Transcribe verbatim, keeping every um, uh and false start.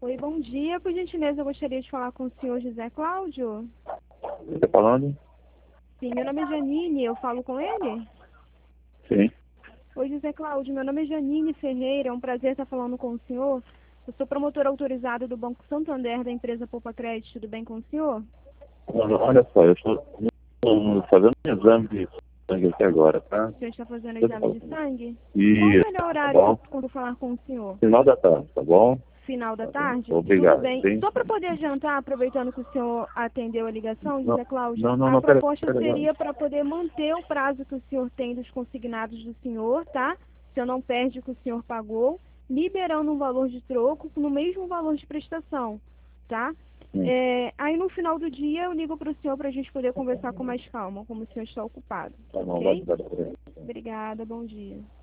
Oi, bom dia. Por gentileza, eu gostaria de falar com o senhor José Cláudio. Você está falando? Sim, meu nome é Janine, eu falo com ele? Sim. Oi, José Cláudio, meu nome é Janine Ferreira, é um prazer estar falando com o senhor. Eu sou promotora autorizada do Banco Santander, da empresa Poupa Crédito. Tudo bem com o senhor? Olha olha só, eu estou fazendo um exame de sangue aqui agora, tá? O senhor está fazendo Você tá exame de falando? sangue? Qual o Isso, melhor tá horário bom? quando eu falar com o senhor? Final da tarde, tá bom? Final da Tá bom. tarde? Tudo Obrigado. bem. Sim. Só para poder adiantar, aproveitando que o senhor atendeu a ligação, Não, José Cláudio, não, não, a não pera, proposta pera agora. seria para poder manter o prazo que o senhor tem dos consignados do senhor, tá? O senhor não perde o que o senhor pagou, liberando um valor de troco no mesmo valor de prestação, tá? Sim, É, aí no final do dia eu ligo para o senhor para a gente poder conversar com mais calma, como o senhor está ocupado, tá bom, vai, ok? vai, vai. Obrigada, bom dia.